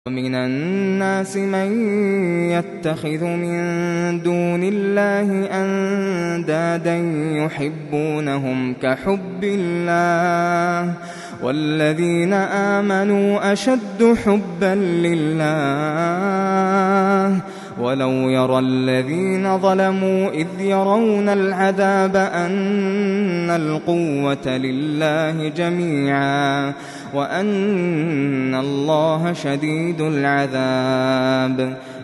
وَمِنَ النَّاسِ مَن يَتَّخِذُ مِن دُونِ اللَّهِ أَندَادًا يُحِبُّونَهُمْ كَحُبِّ اللَّهِ ۖ وَالَّذِينَ آمَنُوا أَشَدُّ حُبًّا لِّلَّهِ ۗ وَلَوْ يَرَى الَّذِينَ ظَلَمُوا إِذْ يَرَوْنَ الْعَذَابَ أَنَّ الْقُوَّةَ لِلَّهِ جَمِيعًا وَأَنَّ اللَّهَ شَدِيدُ الْعَذَابِ